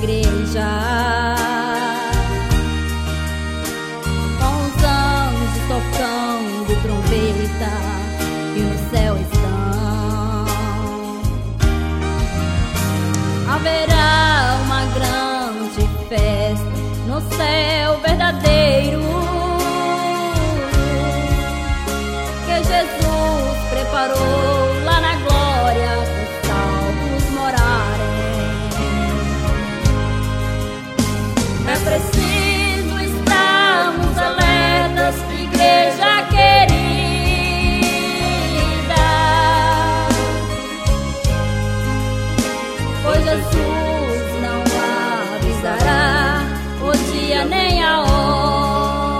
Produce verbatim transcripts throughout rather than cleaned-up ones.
igreja, com os anjos tocando trombeta, e no céu estão. Haverá uma grande festa no céu verdadeiro, que Jesus preparou lá na glória para salvos morarem. É preciso estarmos alertas, igreja querida, pois Jesus não avisará o dia nem a hora.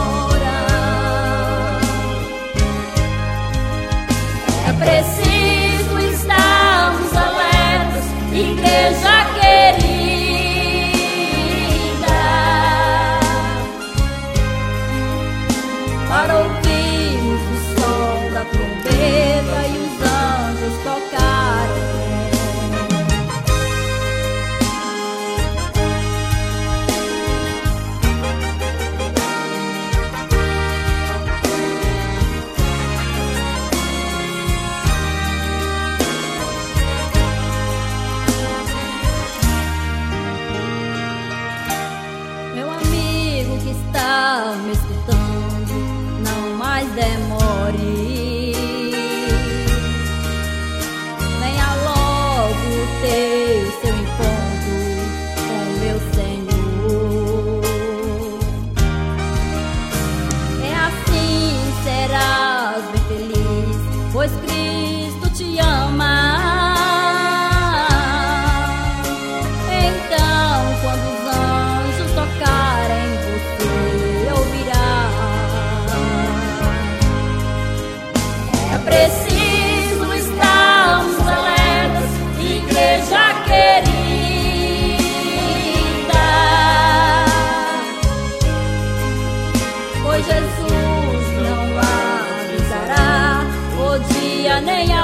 É preciso estarmos alertas, igreja querida, para ouvirmos o som da trombeta e os anjos tocarem. Que está me escutando, não mais demore, venha logo ter seu encontro com meu Senhor. É assim serás bem feliz, pois Cristo te ama. Então, quando os anjos tocarem, é preciso estarmos alertas, igreja querida, pois Jesus não avisará o dia nem a